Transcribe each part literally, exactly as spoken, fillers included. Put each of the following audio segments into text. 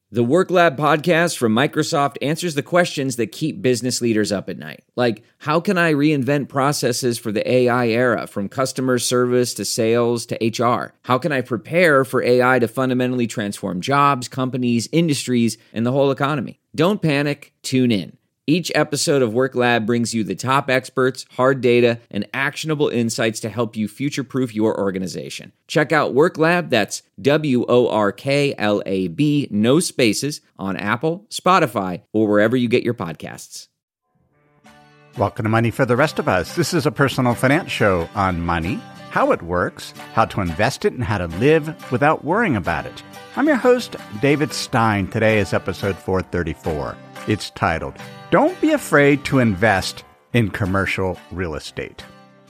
The Work Lab podcast from Microsoft answers the questions that keep business leaders up at night. Like, how can I reinvent processes for the A I era, from customer service to sales to H R? How can I prepare for A I to fundamentally transform jobs, companies, industries, and the whole economy? Don't panic, tune in. Each episode of Work Lab brings you the top experts, hard data, and actionable insights to help you future-proof your organization. Check out Work Lab, that's W O R K L A B, no spaces, on Apple, Spotify, or wherever you get your podcasts. Welcome to Money for the Rest of Us. This is a personal finance show on money, how it works, how to invest it, and how to live without worrying about it. I'm your host, David Stein. Today is episode four thirty-four. It's titled, Don't Be Afraid to Invest in Commercial Real Estate.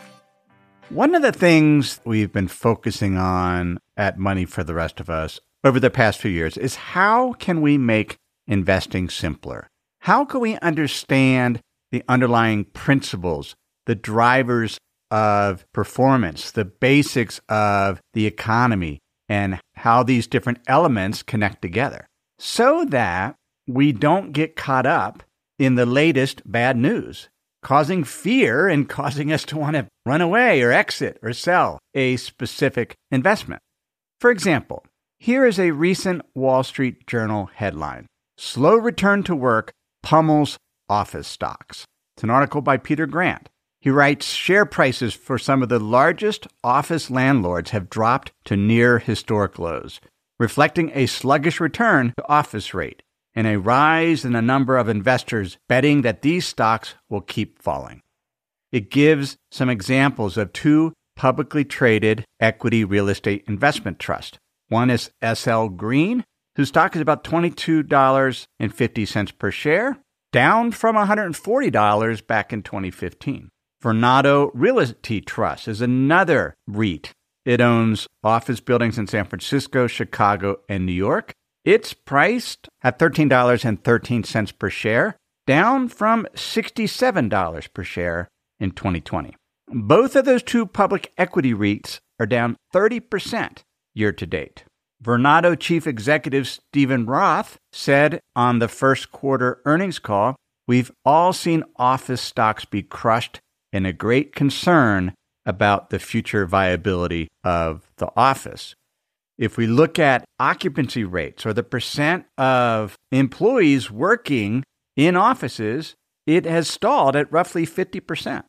One of the things we've been focusing on at Money for the Rest of Us over the past few years is how can we make investing simpler? How can we understand the underlying principles, the drivers of performance, the basics of the economy, and how these different elements connect together so that we don't get caught up in the latest bad news, causing fear and causing us to want to run away or exit or sell a specific investment. For example, here is a recent Wall Street Journal headline: Slow return to work pummels office stocks. It's an article by Peter Grant. He writes, share prices for some of the largest office landlords have dropped to near historic lows, reflecting a sluggish return to office rate and a rise in the number of investors betting that these stocks will keep falling. It gives some examples of two publicly traded equity real estate investment trusts. One is S L Green, whose stock is about twenty-two dollars and fifty cents per share, down from one hundred forty dollars back in twenty fifteen. Vornado Realty Trust is another REIT. It owns office buildings in San Francisco, Chicago, and New York. It's priced at thirteen dollars and thirteen cents per share, down from sixty-seven dollars per share in twenty twenty. Both of those two public equity REITs are down thirty percent year to date. Vornado Chief Executive Stephen Roth said on the first quarter earnings call, we've all seen office stocks be crushed and a great concern about the future viability of the office. If we look at occupancy rates or the percent of employees working in offices, it has stalled at roughly fifty percent.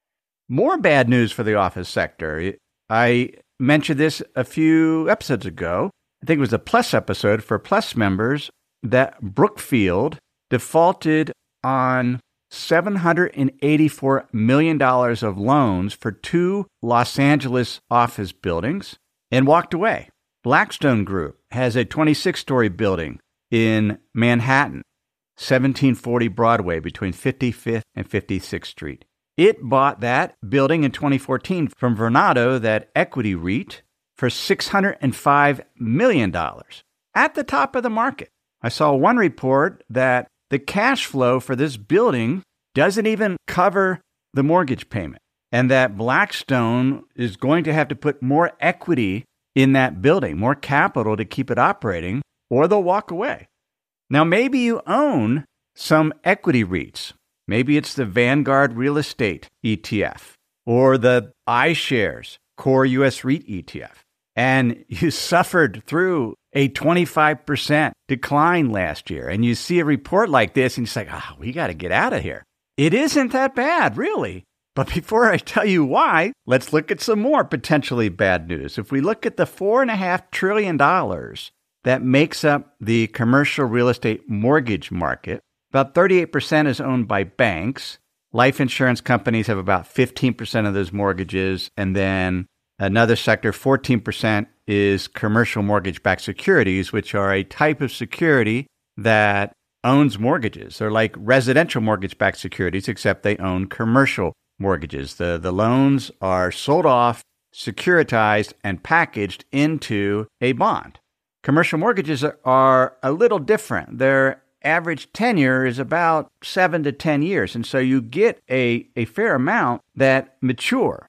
More bad news for the office sector. I mentioned this a few episodes ago. I think it was a Plus episode for Plus members that Brookfield defaulted on seven hundred eighty-four million dollars of loans for two Los Angeles office buildings and walked away. Blackstone Group has a twenty-six story building in Manhattan, seventeen forty Broadway between fifty-fifth and fifty-sixth Street. It bought that building in twenty fourteen from Vornado, that equity REIT, for six hundred five million dollars at the top of the market. I saw one report that the cash flow for this building doesn't even cover the mortgage payment, and that Blackstone is going to have to put more equity in that building, more capital to keep it operating, or they'll walk away. Now, maybe you own some equity REITs. Maybe it's the Vanguard Real Estate E T F or the iShares Core U S REIT E T F, and you suffered through a twenty-five percent decline last year, and you see a report like this, and you're like, oh, we got to get out of here. It isn't that bad, really. But before I tell you why, let's look at some more potentially bad news. If we look at the four point five trillion dollars that makes up the commercial real estate mortgage market, about thirty-eight percent is owned by banks. Life insurance companies have about fifteen percent of those mortgages. And then another sector, fourteen percent, is commercial mortgage-backed securities, which are a type of security that owns mortgages. They're like residential mortgage-backed securities, except they own commercial mortgages. The, the loans are sold off, securitized, and packaged into a bond. Commercial mortgages are, are a little different. Their average tenure is about seven to ten years, and so you get a, a fair amount that mature.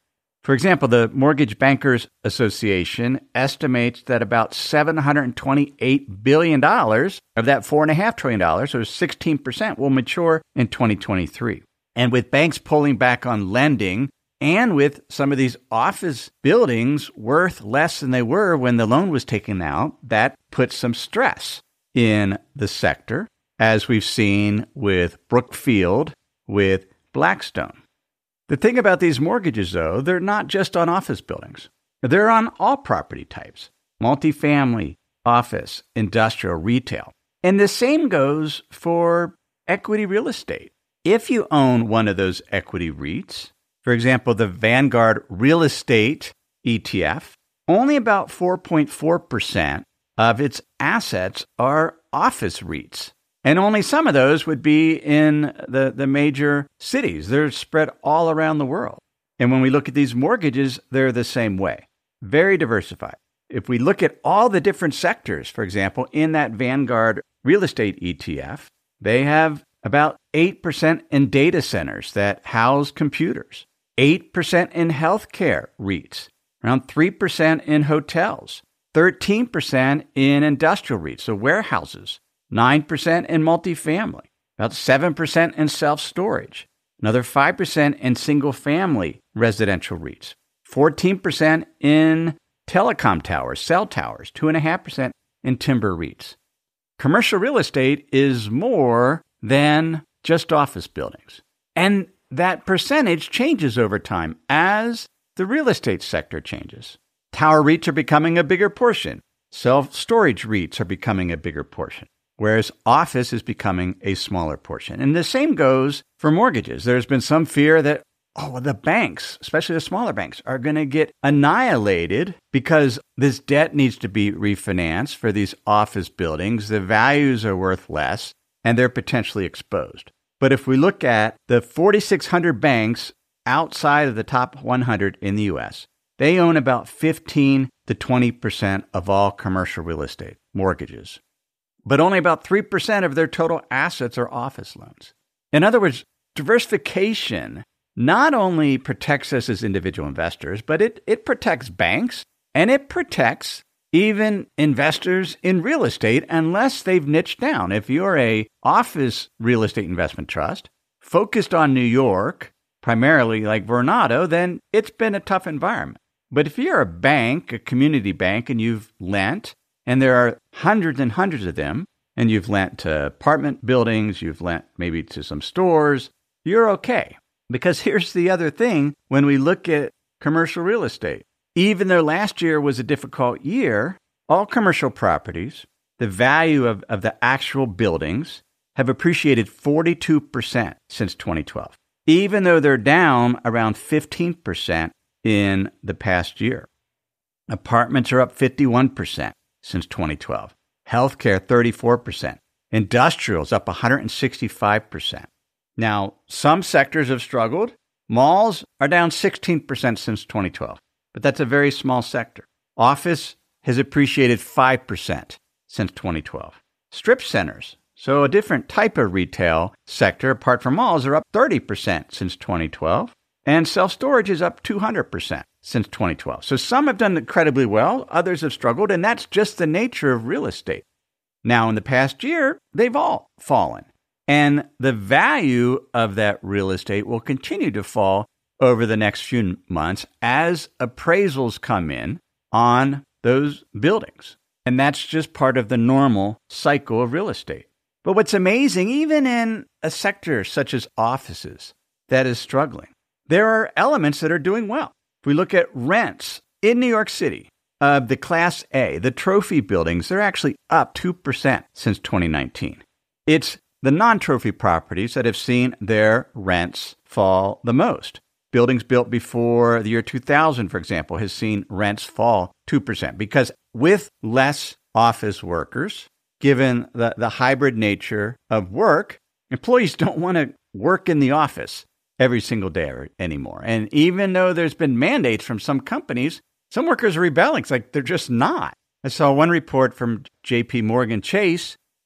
For example, the Mortgage Bankers Association estimates that about seven hundred twenty-eight billion dollars of that four point five trillion dollars, or sixteen percent, will mature in twenty twenty-three. And with banks pulling back on lending, and with some of these office buildings worth less than they were when the loan was taken out, that puts some stress in the sector, as we've seen with Brookfield, with Blackstone. The thing about these mortgages, though, they're not just on office buildings. They're on all property types: multifamily, office, industrial, retail. And the same goes for equity real estate. If you own one of those equity REITs, for example, the Vanguard Real Estate E T F, only about four point four percent of its assets are office REITs. And only some of those would be in the, the major cities. They're spread all around the world. And when we look at these mortgages, they're the same way. Very diversified. If we look at all the different sectors, for example, in that Vanguard Real Estate E T F, they have about eight percent in data centers that house computers, eight percent in healthcare REITs, around three percent in hotels, thirteen percent in industrial REITs, so warehouses, nine percent in multifamily, about seven percent in self-storage, another five percent in single-family residential REITs, fourteen percent in telecom towers, cell towers, two point five percent in timber REITs. Commercial real estate is more than just office buildings. And that percentage changes over time as the real estate sector changes. Tower REITs are becoming a bigger portion. Self-storage REITs are becoming a bigger portion, whereas office is becoming a smaller portion. And the same goes for mortgages. There's been some fear that, oh, the banks, especially the smaller banks, are going to get annihilated because this debt needs to be refinanced for these office buildings. The values are worth less, and they're potentially exposed. But if we look at the forty-six hundred banks outside of the top one hundred in the U S, they own about fifteen to twenty percent of all commercial real estate mortgages. But only about three percent of their total assets are office loans. In other words, diversification not only protects us as individual investors, but it, it protects banks, and it protects even investors in real estate unless they've niched down. If you're a office real estate investment trust focused on New York, primarily like Vornado, then it's been a tough environment. But if you're a bank, a community bank, and you've lent, and there are hundreds and hundreds of them, and you've lent to apartment buildings, you've lent maybe to some stores, you're okay. Because here's the other thing when we look at commercial real estate. Even though last year was a difficult year, all commercial properties, the value of, of the actual buildings, have appreciated forty-two percent since twenty twelve, even though they're down around fifteen percent in the past year. Apartments are up fifty-one percent since twenty twelve. Healthcare, thirty-four percent. Industrials up one hundred sixty-five percent. Now, some sectors have struggled. Malls are down sixteen percent since twenty twelve. But that's a very small sector. Office has appreciated five percent since twenty twelve. Strip centers, so a different type of retail sector apart from malls, are up thirty percent since twenty twelve. And self-storage is up two hundred percent since twenty twelve. So some have done incredibly well, others have struggled, and that's just the nature of real estate. Now, in the past year, they've all fallen. And the value of that real estate will continue to fall over the next few months as appraisals come in on those buildings. And that's just part of the normal cycle of real estate. But what's amazing, even in a sector such as offices that is struggling, there are elements that are doing well. If we look at rents in New York City, uh, the Class A, the trophy buildings, they're actually up two percent since twenty nineteen. It's the non-trophy properties that have seen their rents fall the most. Buildings built before the year two thousand, for example, has seen rents fall two percent because with less office workers, given the, the hybrid nature of work, employees don't want to work in the office every single day anymore. And even though there's been mandates from some companies, some workers are rebelling. It's like they're just not. I saw one report from J P Morgan Chase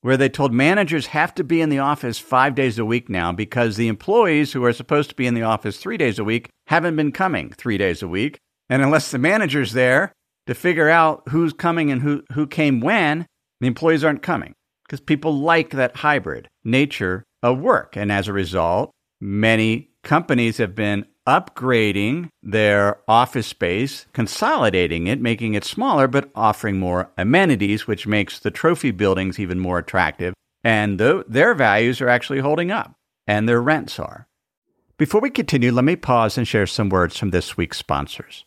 where they told managers have to be in the office five days a week now because the employees who are supposed to be in the office three days a week haven't been coming three days a week. And unless the manager's there to figure out who's coming and who, who came when, the employees aren't coming because people like that hybrid nature of work. And as a result, many companies have been upgrading their office space, consolidating it, making it smaller, but offering more amenities, which makes the trophy buildings even more attractive. And th- their values are actually holding up, and their rents are. Before we continue, let me pause and share some words from this week's sponsors.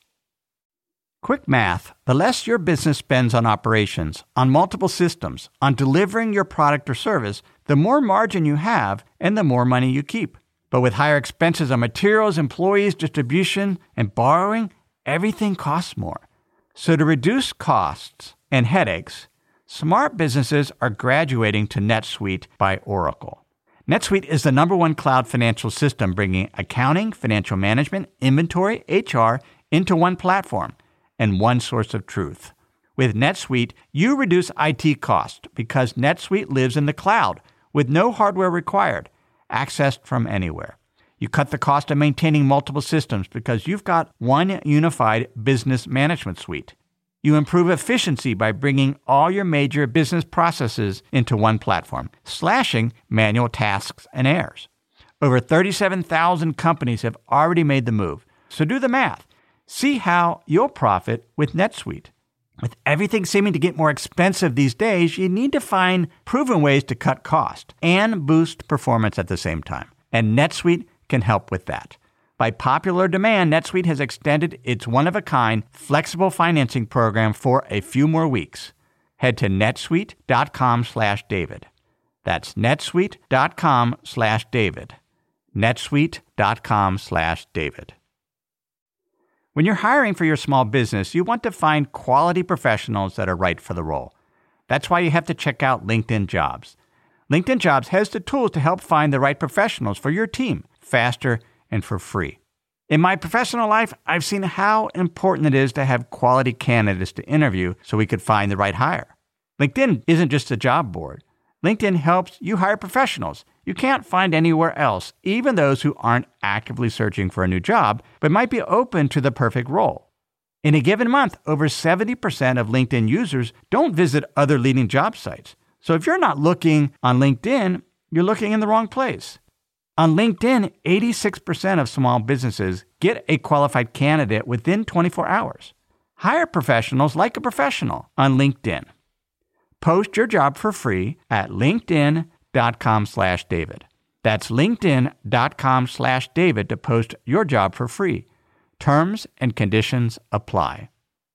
Quick math: the less your business spends on operations, on multiple systems, on delivering your product or service, the more margin you have and the more money you keep. But with higher expenses on materials, employees, distribution, and borrowing, everything costs more. So to reduce costs and headaches, smart businesses are graduating to NetSuite by Oracle. NetSuite is the number one cloud financial system, bringing accounting, financial management, inventory, H R into one platform and one source of truth. With NetSuite, you reduce I T costs because NetSuite lives in the cloud with no hardware required, accessed from anywhere. You cut the cost of maintaining multiple systems because you've got one unified business management suite. You improve efficiency by bringing all your major business processes into one platform, slashing manual tasks and errors. Over thirty-seven thousand companies have already made the move. So do the math. See how you'll profit with NetSuite. With everything seeming to get more expensive these days, you need to find proven ways to cut cost and boost performance at the same time. And NetSuite can help with that. By popular demand, NetSuite has extended its one-of-a-kind flexible financing program for a few more weeks. Head to netsuite.com slash David. That's netsuite.com slash David. netsuite.com slash David. When you're hiring for your small business, you want to find quality professionals that are right for the role. That's why you have to check out LinkedIn Jobs. LinkedIn Jobs has the tools to help find the right professionals for your team faster and for free. In my professional life, I've seen how important it is to have quality candidates to interview so we could find the right hire. LinkedIn isn't just a job board. LinkedIn helps you hire professionals you can't find anywhere else, even those who aren't actively searching for a new job, but might be open to the perfect role. In a given month, over seventy percent of LinkedIn users don't visit other leading job sites. So if you're not looking on LinkedIn, you're looking in the wrong place. On LinkedIn, eighty-six percent of small businesses get a qualified candidate within twenty-four hours. Hire professionals like a professional on LinkedIn. Post your job for free at linkedin.com slash David. That's linkedin.com slash David to post your job for free. Terms and conditions apply.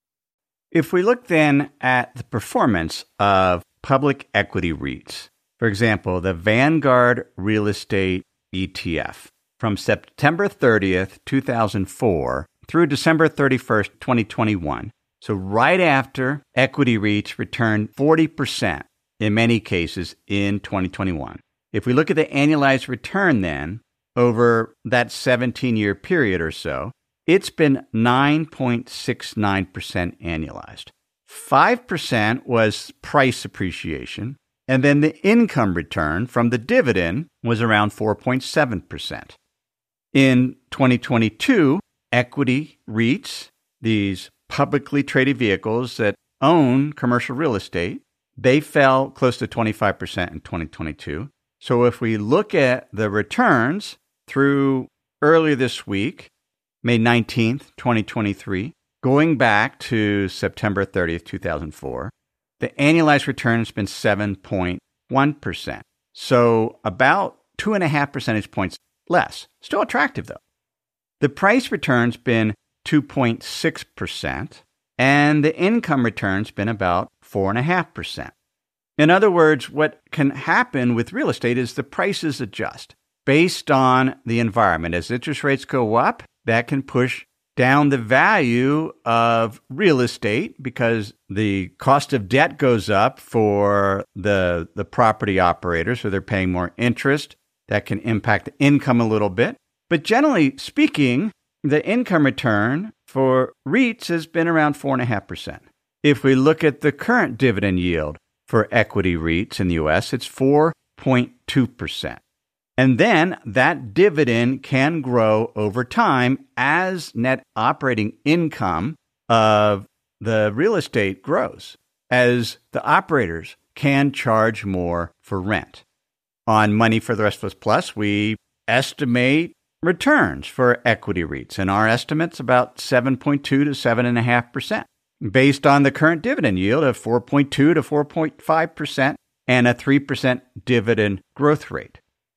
If we look then at the performance of public equity REITs, for example, the Vanguard Real Estate E T F, from September thirtieth, two thousand four through December thirty-first, twenty twenty-one, so right after equity REITs returned forty percent in many cases in twenty twenty-one. If we look at the annualized return then, over that seventeen-year period or so, it's been nine point six nine percent annualized. five percent was price appreciation, and then the income return from the dividend was around four point seven percent. In twenty twenty-two, equity REITs, these publicly traded vehicles that own commercial real estate, they fell close to twenty-five percent in twenty twenty-two. So if we look at the returns through earlier this week, May nineteenth, twenty twenty-three, going back to September thirtieth, two thousand four, the annualized return has been seven point one percent. So about two and a half percentage points less. Still attractive though. The price return's been two point six percent, and the income return's been about four point five percent. In other words, what can happen with real estate is the prices adjust based on the environment. As interest rates go up, that can push down the value of real estate because the cost of debt goes up for the, the property operators, so they're paying more interest. That can impact the income a little bit. But generally speaking, the income return for REITs has been around four point five percent. If we look at the current dividend yield for equity REITs in the U S. It's four point two percent. And then that dividend can grow over time as net operating income of the real estate grows, as the operators can charge more for rent. On Money for the Rest of Us Plus, we estimate returns for equity REITs, and our estimate's about seven point two to seven point five percent, based on the current dividend yield of four point two to four point five percent and a three percent dividend growth rate.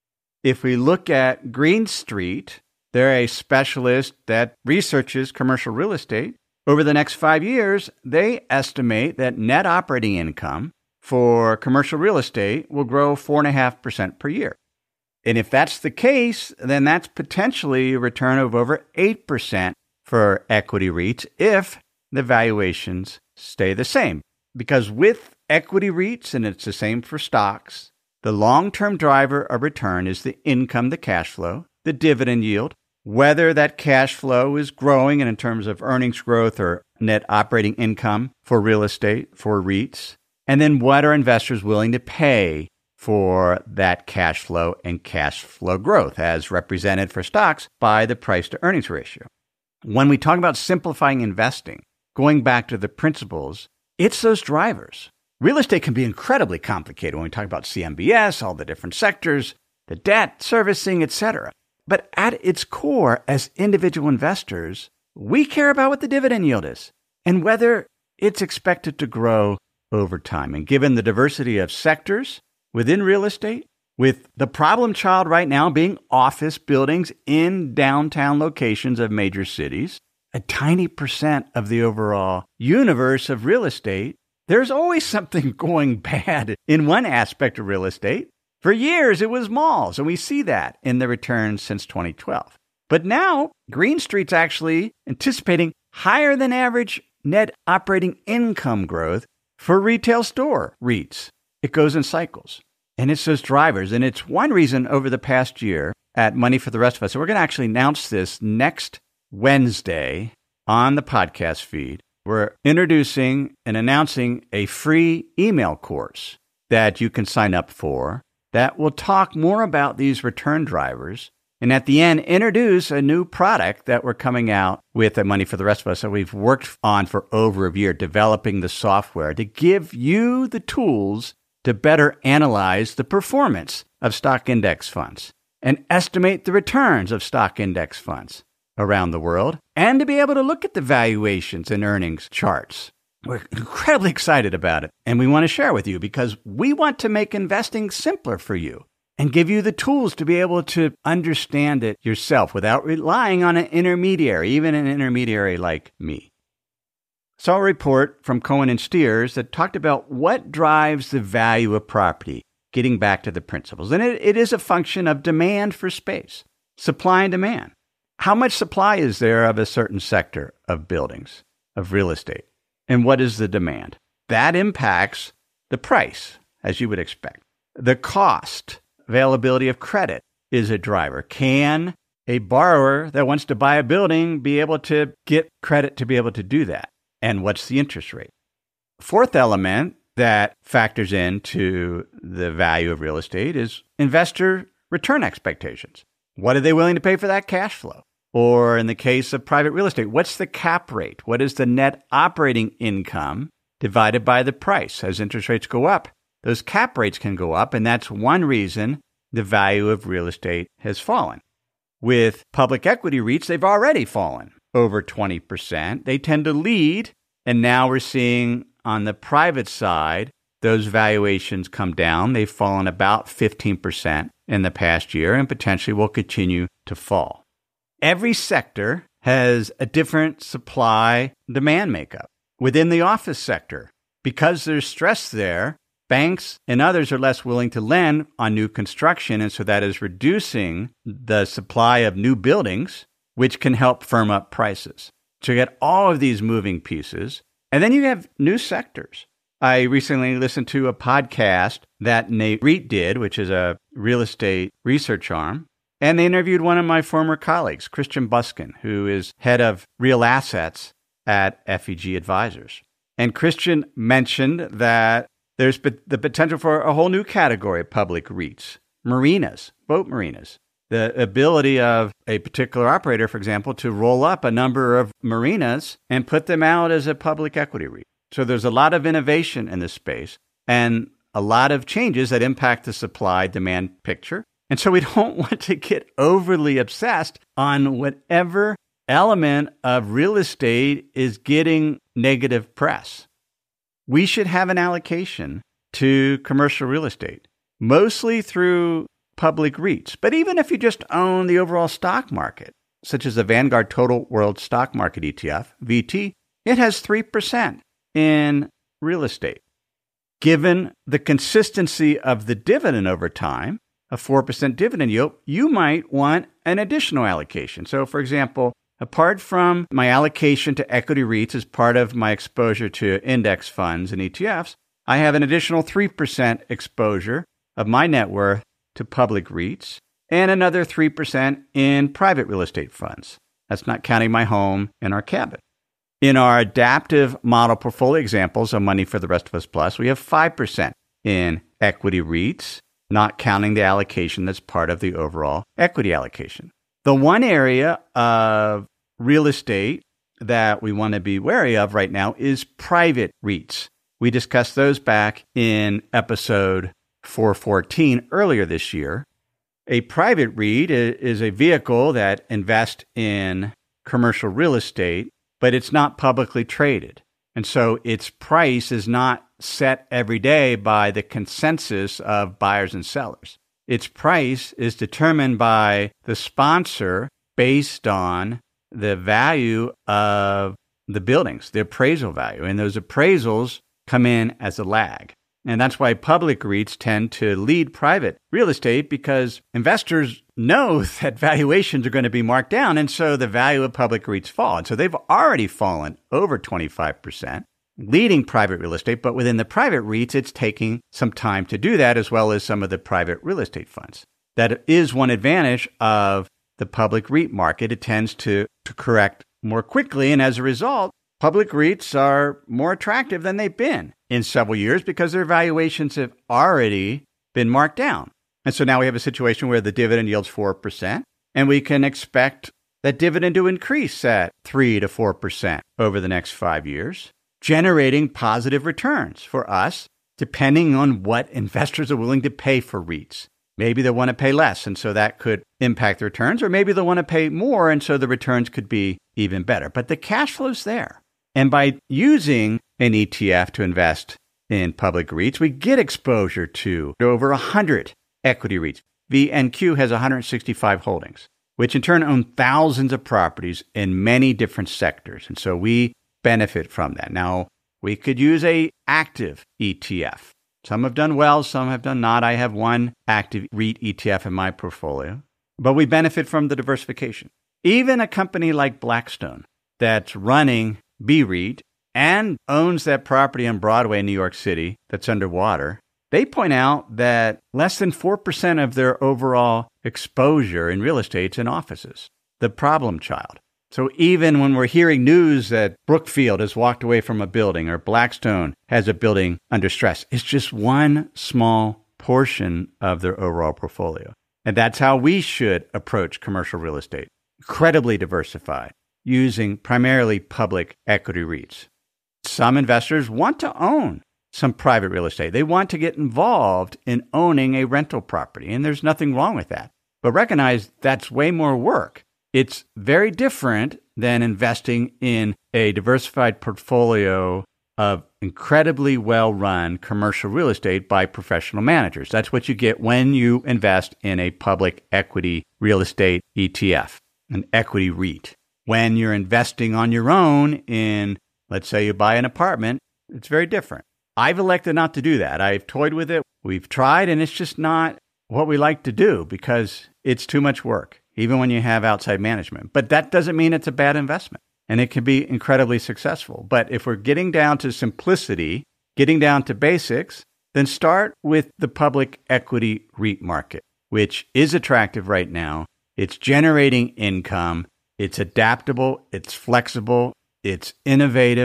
If we look at Green Street, they're a specialist that researches commercial real estate. Over the next five years, they estimate that net operating income for commercial real estate will grow four point five percent per year. And if that's the case, then that's potentially a return of over eight percent for equity REITs if the valuations stay the same. Because with equity REITs, and it's the same for stocks, the long-term driver of return is the income, the cash flow, the dividend yield, whether that cash flow is growing in terms of earnings growth or net operating income for real estate, for REITs, and then what are investors willing to pay for that cash flow and cash flow growth as represented for stocks by the price to earnings ratio. When we talk about simplifying investing, going back to the principles, it's those drivers. Real estate can be incredibly complicated when we talk about C M B S, all the different sectors, the debt, servicing, et cetera. But at its core, as individual investors, we care about what the dividend yield is and whether it's expected to grow over time. And given the diversity of sectors within real estate, with the problem child right now being office buildings in downtown locations of major cities, a tiny percent of the overall universe of real estate, there's always something going bad in one aspect of real estate. For years, it was malls, and we see that in the returns since twenty twelve. But now, Green Street's actually anticipating higher than average net operating income growth for retail store REITs. It goes in cycles, and it's those drivers. And it's one reason over the past year at Money for the Rest of Us, so we're going to actually announce this next Wednesday on the podcast feed. We're introducing and announcing a free email course that you can sign up for that will talk more about these return drivers. And at the end, introduce a new product that we're coming out with at Money for the Rest of Us that we've worked on for over a year, developing the software to give you the tools to better analyze the performance of stock index funds and estimate the returns of stock index funds around the world, and to be able to look at the valuations and earnings charts. We're incredibly excited about it, and we want to share with you because we want to make investing simpler for you and give you the tools to be able to understand it yourself without relying on an intermediary, even an intermediary like me. Saw a report from Cohen and Steers that talked about what drives the value of property, getting back to the principles. And it, it is a function of demand for space, supply and demand. How much supply is there of a certain sector of buildings, of real estate? And what is the demand? That impacts the price, as you would expect. The cost, availability of credit is a driver. Can a borrower that wants to buy a building be able to get credit to be able to do that? And what's the interest rate? Fourth element that factors into the value of real estate is investor return expectations. What are they willing to pay for that cash flow? Or in the case of private real estate, what's the cap rate? What is the net operating income divided by the price? As interest rates go up, those cap rates can go up, and that's one reason the value of real estate has fallen. With public equity REITs, they've already fallen over twenty percent. They tend to lead, and now we're seeing on the private side, those valuations come down. They've fallen about fifteen percent in the past year and potentially will continue to fall. Every sector has a different supply-demand makeup. Within the office sector, because there's stress there, banks and others are less willing to lend on new construction, and so that is reducing the supply of new buildings, which can help firm up prices. So you get all of these moving pieces, and then you have new sectors. I recently listened to a podcast that Nareit did, which is a real estate research arm, and they interviewed one of my former colleagues, Christian Buskin, who is head of real assets at F E G Advisors. And Christian mentioned that There's the potential for a whole new category of public REITs, marinas, boat marinas. The ability of a particular operator, for example, to roll up a number of marinas and put them out as a public equity REIT. So there's a lot of innovation in this space and a lot of changes that impact the supply-demand picture. And so we don't want to get overly obsessed on whatever element of real estate is getting negative press. We should have an allocation to commercial real estate, mostly through public REITs. But even if you just own the overall stock market, such as the Vanguard Total World Stock Market E T F, V T, it has three percent in real estate. Given the consistency of the dividend over time, a four percent dividend yield, you might want an additional allocation. So, for example, apart from my allocation to equity REITs as part of my exposure to index funds and E T Fs, I have an additional three percent exposure of my net worth to public REITs and another three percent in private real estate funds. That's not counting my home and our cabin. In our adaptive model portfolio examples of Money for the Rest of Us Plus, we have five percent in equity REITs, not counting the allocation that's part of the overall equity allocation. The one area of real estate that we want to be wary of right now is private REITs. We discussed those back in episode four fourteen earlier this year. A private REIT is a vehicle that invests in commercial real estate, but it's not publicly traded. And so its price is not set every day by the consensus of buyers and sellers. Its price is determined by the sponsor based on the value of the buildings, the appraisal value. And those appraisals come in as a lag. And that's why public REITs tend to lead private real estate, because investors know that valuations are going to be marked down. And so the value of public REITs fall. And so they've already fallen over twenty-five percent, leading private real estate. But within the private REITs, it's taking some time to do that, as well as some of the private real estate funds. That is one advantage of the public REIT market. It tends to, to correct more quickly. And as a result, public REITs are more attractive than they've been in several years because their valuations have already been marked down. And so now we have a situation where the dividend yields four percent, and we can expect that dividend to increase at three to four percent over the next five years, generating positive returns for us, depending on what investors are willing to pay for REITs. Maybe they want to pay less, and so that could impact the returns, or maybe they want to pay more, and so the returns could be even better. But the cash flow's there. And by using an E T F to invest in public REITs, we get exposure to over one hundred equity REITs. V N Q has one hundred sixty-five holdings, which in turn own thousands of properties in many different sectors. And so we benefit from that. Now, we could use a active E T F. Some have done well, some have done not. I have one active REIT E T F in my portfolio, but we benefit from the diversification. Even a company like Blackstone that's running B REIT and owns that property on Broadway in New York City that's underwater, they point out that less than four percent of their overall exposure in real estate is in offices, the problem child. So even when we're hearing news that Brookfield has walked away from a building or Blackstone has a building under stress, it's just one small portion of their overall portfolio. And that's how we should approach commercial real estate, incredibly diversified, using primarily public equity REITs. Some investors want to own some private real estate. They want to get involved in owning a rental property, and there's nothing wrong with that. But recognize that's way more work. It's very different than investing in a diversified portfolio of incredibly well-run commercial real estate by professional managers. That's what you get when you invest in a public equity real estate E T F, an equity REIT. When you're investing on your own in, let's say you buy an apartment, it's very different. I've elected not to do that. I've toyed with it. We've tried, and it's just not what we like to do because it's too much work, even when you have outside management. But that doesn't mean it's a bad investment, and it can be incredibly successful. But if we're getting down to simplicity, getting down to basics, then start with the public equity REIT market, which is attractive right now. It's generating income. It's adaptable, it's flexible, it's innovative,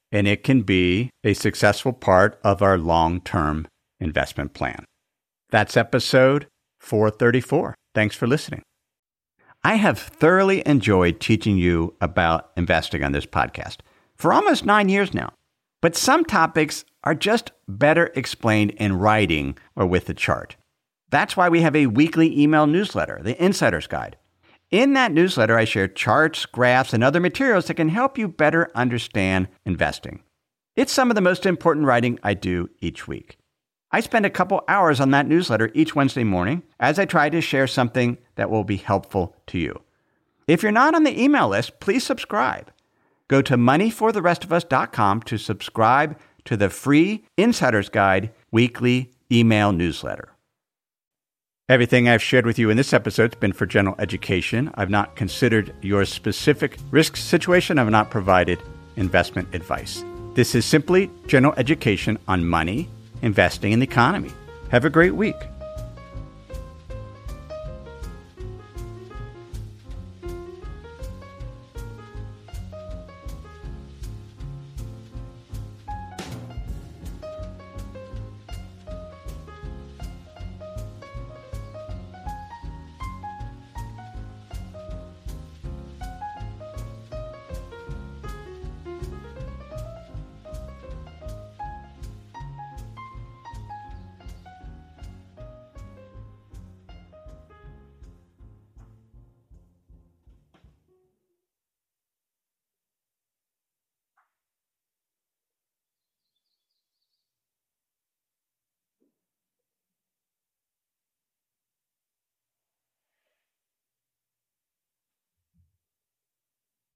and it can be a successful part of our long-term investment plan. That's episode four thirty-four. Thanks for listening. I have thoroughly enjoyed teaching you about investing on this podcast for almost nine years now. But some topics are just better explained in writing or with a chart. That's why we have a weekly email newsletter, the Insider's Guide. In that newsletter, I share charts, graphs, and other materials that can help you better understand investing. It's some of the most important writing I do each week. I spend a couple hours on that newsletter each Wednesday morning as I try to share something that will be helpful to you. If you're not on the email list, please subscribe. Go to money for the rest of us dot com to subscribe to the free Insider's Guide weekly email newsletter. Everything I've shared with you in this episode has been for general education. I've not considered your specific risk situation. I've not provided investment advice. This is simply general education on money, investing, and the economy. Have a great week.